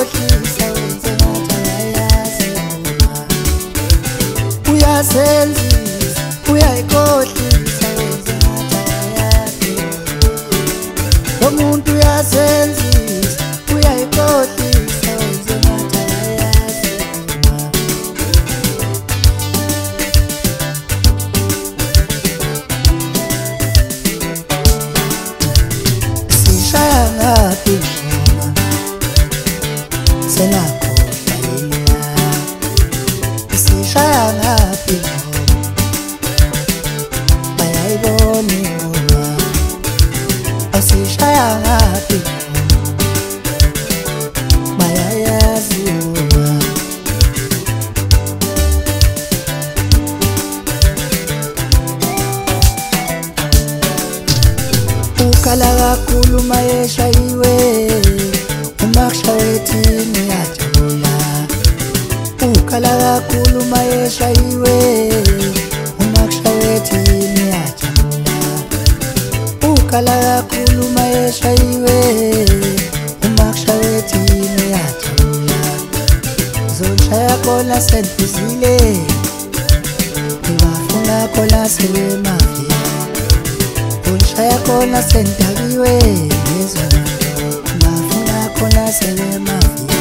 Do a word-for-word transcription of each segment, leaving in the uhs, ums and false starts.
uyayikhohlisa wenze ngathi ayayazi uyasenzisa uyayikhohlisa wenze ngathi ayayazi lo muntu uyasenzisa uyayikhohlisa wenze ngathi ayayazi sishaya ngaphi ngoma senakhohlwa yena sishaya ngaphi ngoma bayayibona ingoma asishaya ngaphi ngoma bayayazi ingoma ukhala kakhulu mayeshayiwe umakushayethini uyajabula ukhala kakhulu mayeshayiwe umakushayethini uyajabula ukhala kakhulu mayeshayiwe umakushayethini uyajabula zonshaya kola senhlizile ngibafuna kola sebemafia zonshaya kola sendakiwe ngizwa ngibafuna kola sebemafia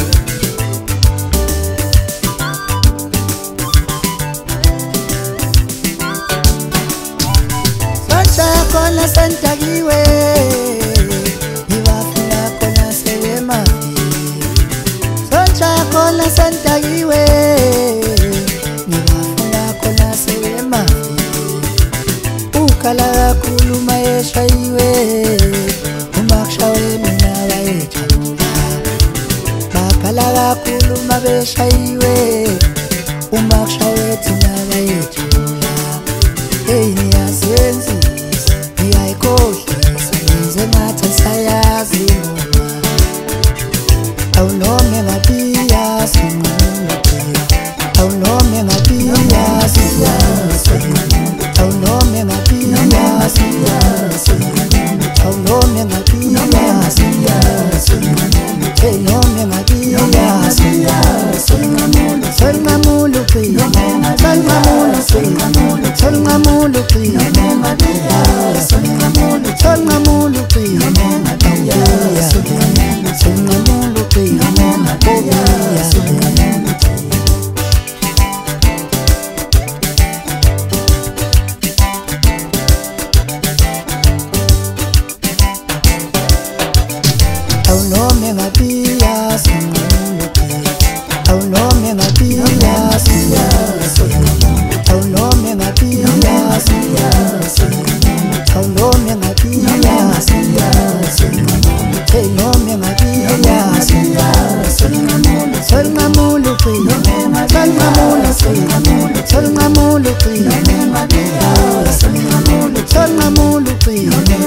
kola sentakiwe ngibafuna kola sebemafi soncha kola sentakiwe ngibafuna kola sebemafi ukhala kakhulu mayeshayiwe umakushawe mina bayejabula bakhala kakhulu mabeshayiwe umakushawe thina bayejabula hey niyasenzi uyayikhohlisa yenze ngathi sayazi ingoma awunome ngapi yazi awunome ngapi yazi awunome ngapi yazi awunome ngapi yazi hey nome ngapi yazi solngamulu pi solngamulu pi solngamulu pi solngamulu pi solngamulu pi awunome ngapi yazi awunome ngapi yazi awunome ngapi yazi awunome ngapi yazi hey nome ngapi yazi solngamulu pi solngamulu pi solngamulu pi solngamulu pi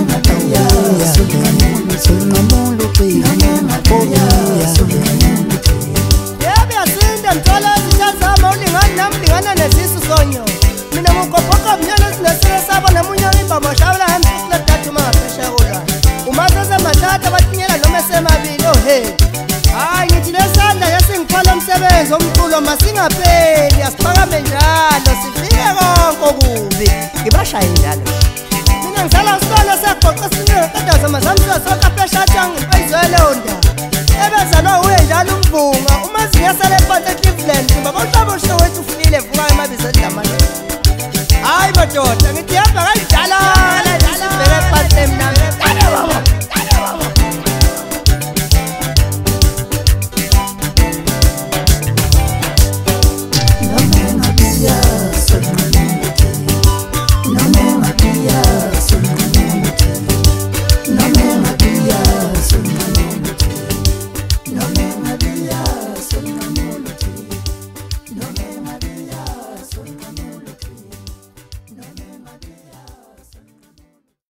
solngamulu pi yebo yasinda ngithola izitha zami ulingani nami lingana nesisu sonyo mina ngokophoka mnyana sinesele sabo namunye imba mashabela hamsi kule dathu mangaphesha kodwa umathatha mathatha batinyela noma semabili oh hey hayi ngithi lesandla yasingiphala umsebenzi omculo masingapheli asiphakame njalo sifike konke okubi ngibashaye njalo mina ngisala usibona segoqa siningi kodwa zamazamisa sonke phesha thangi ngipezele onda ebeza lo uye njalo umvunga uma zingiyasele phansi